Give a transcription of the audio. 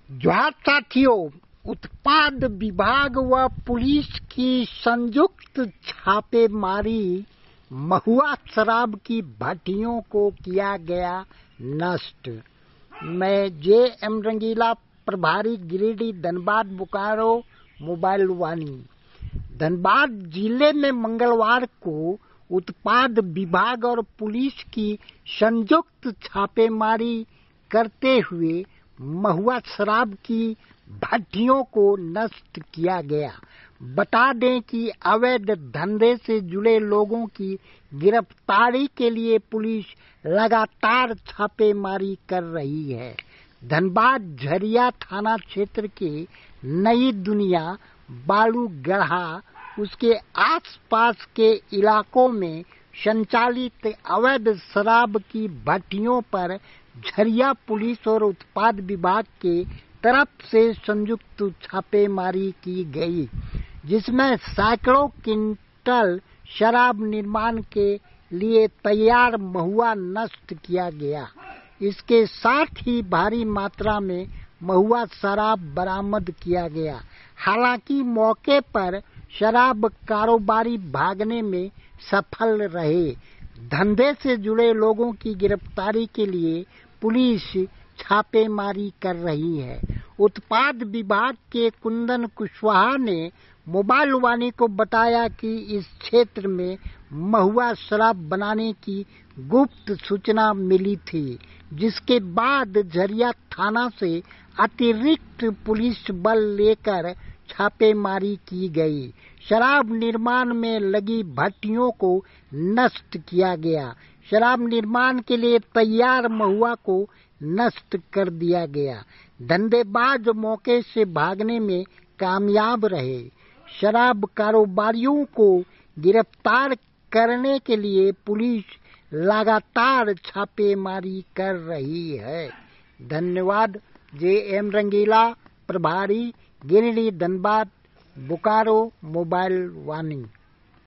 जोहार साथियों, उत्पाद विभाग व पुलिस की संयुक्त छापेमारी महुआ शराब की भट्टियों को किया गया नष्ट। मैं जे.एम. रंगीला, प्रभारी गिरिडीह, धनबाद, बोकारो, मोबाइल वानी। धनबाद जिले में मंगलवार को उत्पाद विभाग और पुलिस की संयुक्त छापेमारी करते हुए महुआ शराब की भट्टियों को नष्ट किया गया। बता दें कि अवैध धंधे से जुड़े लोगों की गिरफ्तारी के लिए पुलिस लगातार छापेमारी कर रही है। धनबाद झरिया थाना क्षेत्र के नई दुनिया, बालू गढ़ा, उसके आसपास के इलाकों में संचालित अवैध शराब की भट्टियों पर झरिया पुलिस और उत्पाद विभाग के तरफ से संयुक्त छापेमारी की गई, जिसमें सैकड़ों क्विंटल शराब निर्माण के लिए तैयार महुआ नष्ट किया गया। इसके साथ ही भारी मात्रा में महुआ शराब बरामद किया गया। हालांकि मौके पर शराब कारोबारी भागने में सफल रहे। धंधे से जुड़े लोगों की गिरफ्तारी के लिए पुलिस छापेमारी कर रही है। उत्पाद विभाग के कुंदन कुशवाहा ने मोबाइल वानी को बताया कि इस क्षेत्र में महुआ शराब बनाने की गुप्त सूचना मिली थी, जिसके बाद झरिया थाना से अतिरिक्त पुलिस बल लेकर छापेमारी की गई। शराब निर्माण में लगी भट्टियों को नष्ट किया गया। शराब निर्माण के लिए तैयार महुआ को नष्ट कर दिया गया। धंधेबाज मौके से भागने में कामयाब रहे। शराब कारोबारियों को गिरफ्तार करने के लिए पुलिस लगातार छापेमारी कर रही है। धन्यवाद। जे.एम. रंगीला, प्रभारी गिरिडीह, धनबाद, बोकारो, मोबाइल वानी।